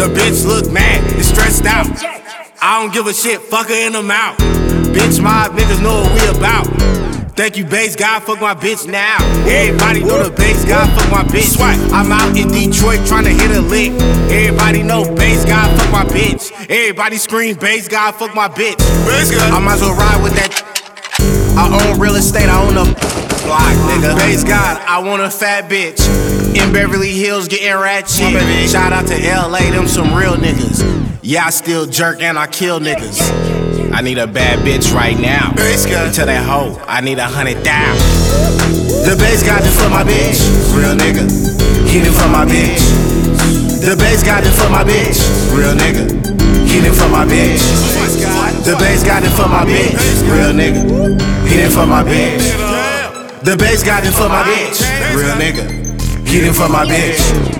The bitch look mad and stressed out. I don't give a shit, fuck her in the mouth. Bitch, my niggas know what we about. Thank you, bass God, fuck my bitch now. Everybody know the bass God, fuck my bitch. I'm out in Detroit trying to hit a lick. Everybody know bass God, fuck my bitch. Everybody scream bass God, fuck my bitch. I might as well ride with that. I own real estate, I own a block, nigga. Bass God, I want a fat bitch. In Beverly Hills getting ratchet. Shout out to LA, them some real niggas. Yeah, I still jerk and I kill niggas. I need a bad bitch right now. Tell that hoe, I need 100,000. The bass got it for my bitch. Real nigga. Hit it for my bitch. The bass got it for my bitch. Real nigga. Hit it for my bitch. The bass got it for my bitch. Real nigga. Hit it for my bitch. The bass got it for my bitch. Real nigga. Hit it for my bitch.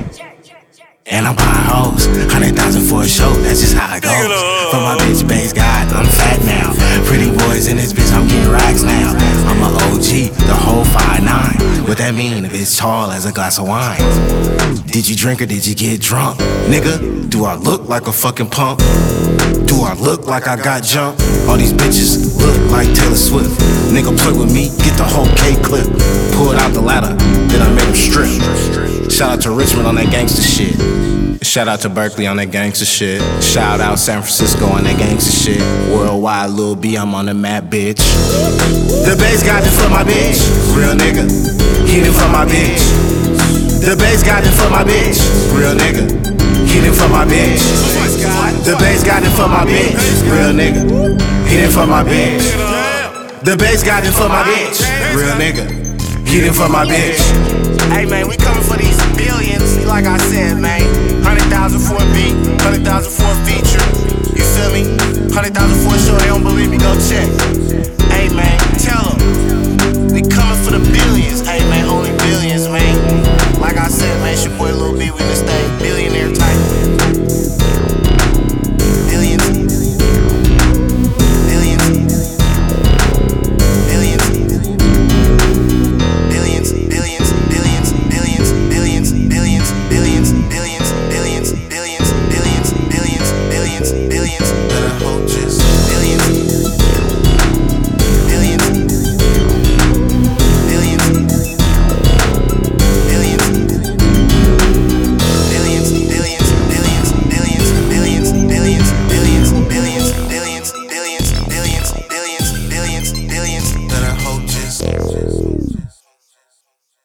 And I'm buying hoes, 100,000 for a show, that's just how it goes. For my bitch, bass God, I'm fat now. Pretty boys in this bitch, I'm getting racks now. I'm a OG, the whole 5'9". What that mean if it's tall as a glass of wine? Did you drink or did you get drunk? Nigga, do I look like a fucking punk? Do I look like I got jumped? All these bitches look like Taylor Swift. Nigga, play with me, get the whole K-clip. Pull it out the ladder, then I make him strip. Shout out to Richmond on that gangster shit. Shout out to Berkeley on that gangster shit. Shout out San Francisco on that gangster shit. Worldwide, Lil B, I'm on the map, bitch. The bass got it for my bitch. Real nigga. Hit it for my bitch. The bass got it for my bitch. Real nigga. Hit it for my bitch. The bass got it for my bitch. Real nigga. Hit it for my bitch. The bass got it for my bitch. Real nigga. Hit it for my bitch. Hey man, we coming for these billions, like I said, man. 100,000 for a beat, 100,000 for a feature. You feel me? 100,000 for a show. They don't believe me, go check. Hey man, tell them we coming for the billions. Hey man.